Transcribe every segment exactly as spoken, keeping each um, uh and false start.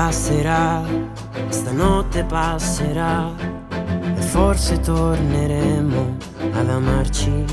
Passerà, stanotte passerà, e forse torneremo ad amarci.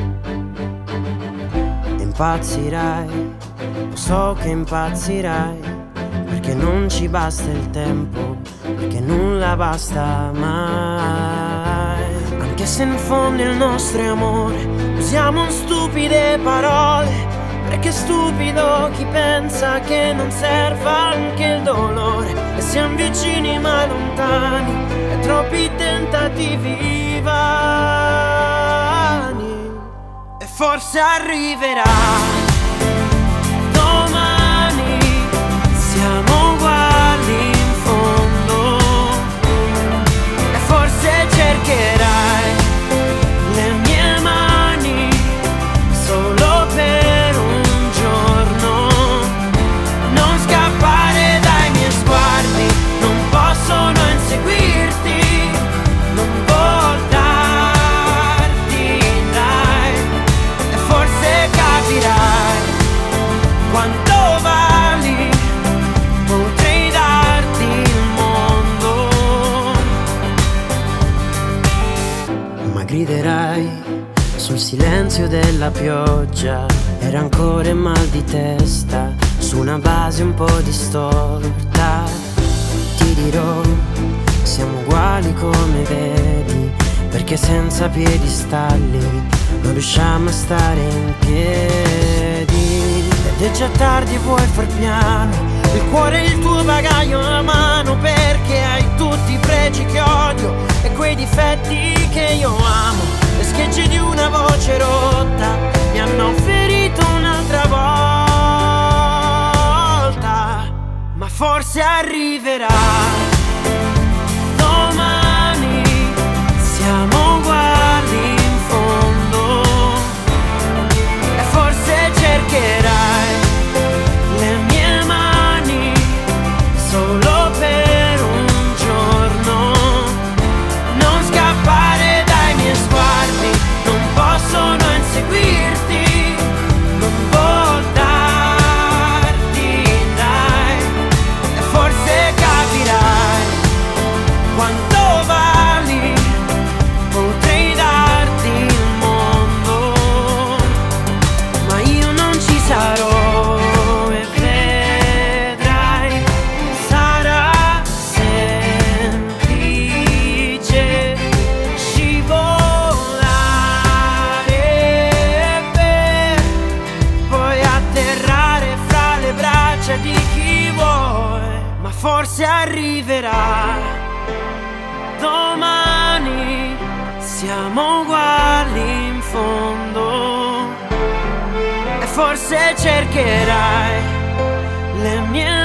E impazzirai, lo so che impazzirai, perché non ci basta il tempo, perché nulla basta mai. Anche se in fondo il nostro è amore, usiamo stupide parole, perché è stupido chi pensa che non serva anche il dolore. E siamo vicini ma lontani, e troppi tentativi vani. E forse arriverà domani, siamo uguali in fondo. E forse cercherai le mie mani solo per un giorno. Non scappare dai miei sguardi, non possono inseguirti, non voltarti, dai. E forse capirai quanto vali, potrei darti il mondo. Ma griderai sul silenzio della pioggia e rancore e mal di testa, su una base un po' distorta. Ti dirò, siamo uguali come vedi, perché senza piedistalli non riusciamo a stare in piedi. Ed è già tardi e vuoi far piano, il cuore e il tuo bagaglio a mano, perché hai tutti i pregi che odio e quei difetti che io amo. Le schegge di una voce rotta mi hanno ferito un'altra volta. Ma forse arriverà domani, siamo uguali in fondo. E forse cercherai le mie mani solo per un giorno. Non scappare dai miei sguardi, non possono inseguirti, non voltarti, dai. E forse capirai quanto vali, potrei darti il mondo. Ma io non ci sarò e vedrai, sarà semplice scivolare per poi atterrare fra le braccia di chi vuoi. Ma forse arriverà domani, siamo uguali in fondo. E forse cercherai le mie